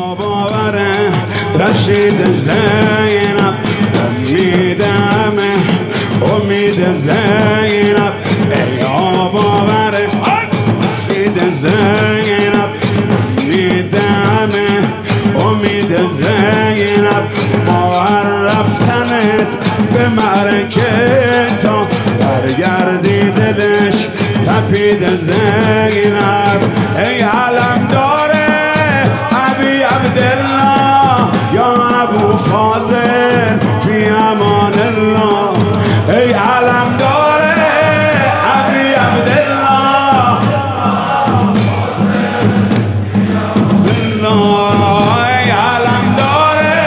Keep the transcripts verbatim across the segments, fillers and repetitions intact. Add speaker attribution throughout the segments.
Speaker 1: باوره رشید زینب امیدمه امید زینب ای باوره رشید زینب امیدمه امید زینب باور رفتنت به مرکه تا برگردی دلش تپید زینب ای علم داره ابی عبدالله یا ابو فاضل فی امان الله ای علم داره ابی عبدالله ای علم داره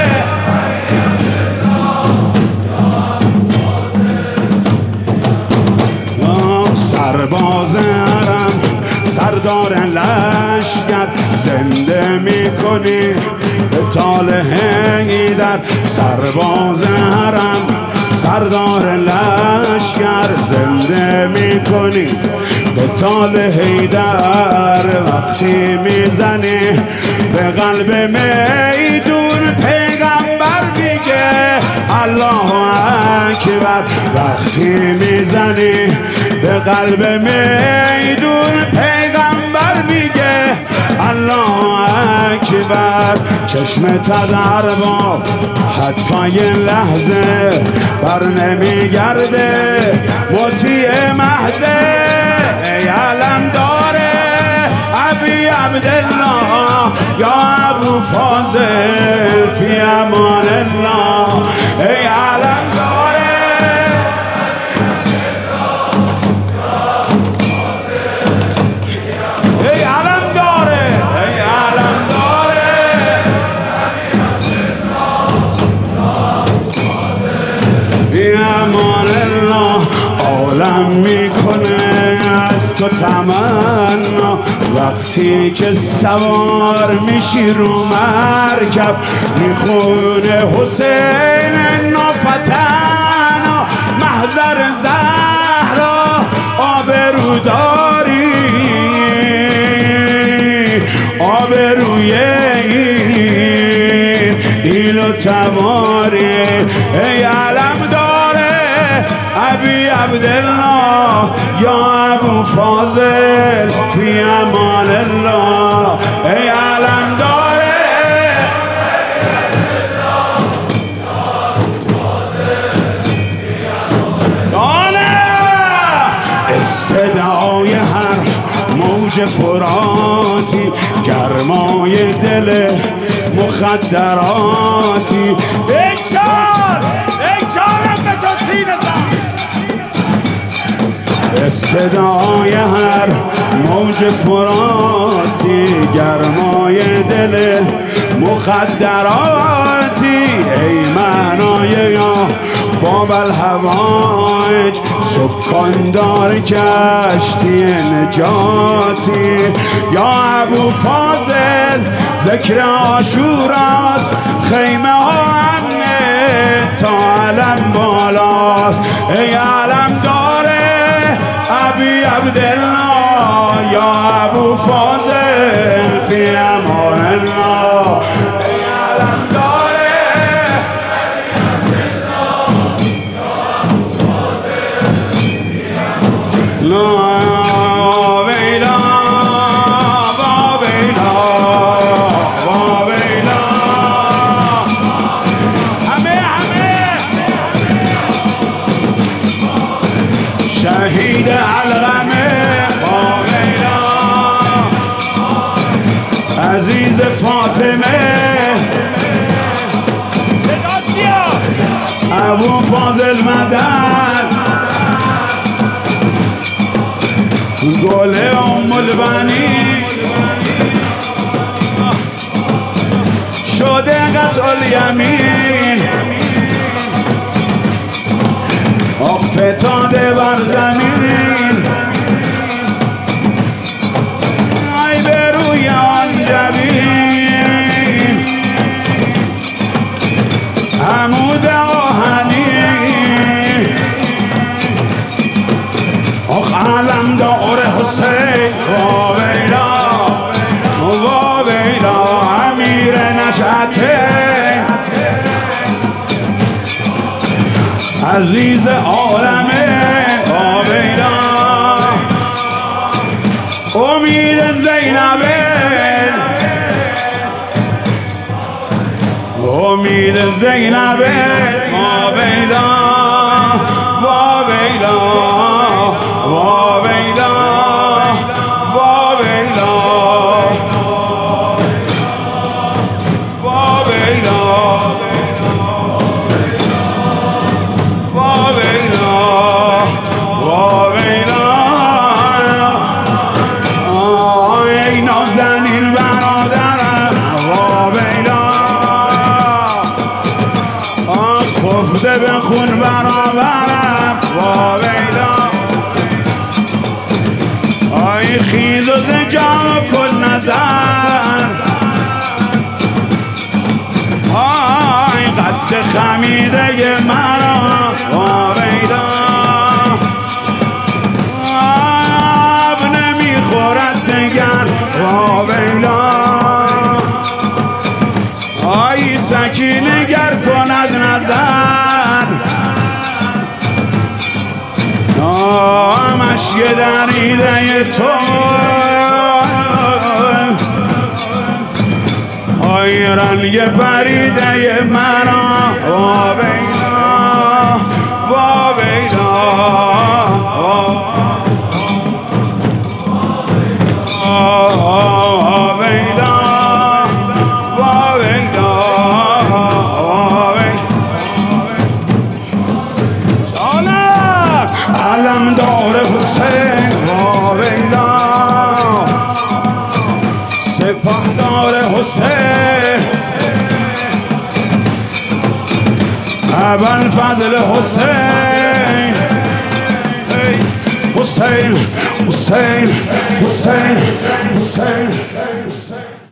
Speaker 1: سرباز حرم سردار لشکر زنده میکنی به طال حیدر سرباز حرم سردار لشکر زنده میکنی به طال حیدر وقتی میزنی به قلب میدون پیغمبر میگه الله اکبر وقتی میزنی به قلب میدون پیغمبر میگه الله اکبر چشم تدر با حتی یه لحظه بر نمیگرده مطیع محضه ای علم داره ابی عبدالله یا ابو فاضل فی امان الله ای علم داره ای علم داره ای علم داره فی امان الله عالم میکنه از تو تمنا وقتی که سوار میشی رو مرکب میخونه حسین نافتن محضر زهرا آبرو داری آبروی این ایل و تباری ای علم داره ابی عبدالله یا ابو فاضل فی امان الله ای علم داره استدعای هر موج فراتی گرمای دل مخدراتی اکار اکارم به تو سینه زن استدعای هر موج فراتی گرمای دل مخدراتی ای معنای یا باب الهوایج سکاندار کشتی نجاتی یا ابو فاضل ذکر عاشوراست خیمه ها امنه تا علم بالاست ای علم داره ابی عبدالله یا ابو فاضل فی امان الله ای علم داره لا ویلا با ویلا با ویلا همه همه شهید علقمه با ویلا عزیز فاطمه صدا کیا ابو فاضل مدد گل ام البنین شده قطع الیمین افتاده بر زمین ای به روی آن جبین عمود آهنی آخ علم داره حسین و ویلا و ویلا همین نشأته عزیز عالمه آبیدا امید زینبه امید زینبه آبیدا آبیدا آبیدا آبیدا خفته به خون برابرم واویلا آی خیز و زنجان کل نظر آی قد خمیده مرا واویلا آب نمیخورد نگر واویلا آی سکینه گر کند نظر نامش یه دریده تو آی رنگ پریده مرا واویلا واویلا علمدار حسین واویلا سپهدار حسین ابوالفضل حسین حسین حسین حسین حسین حسین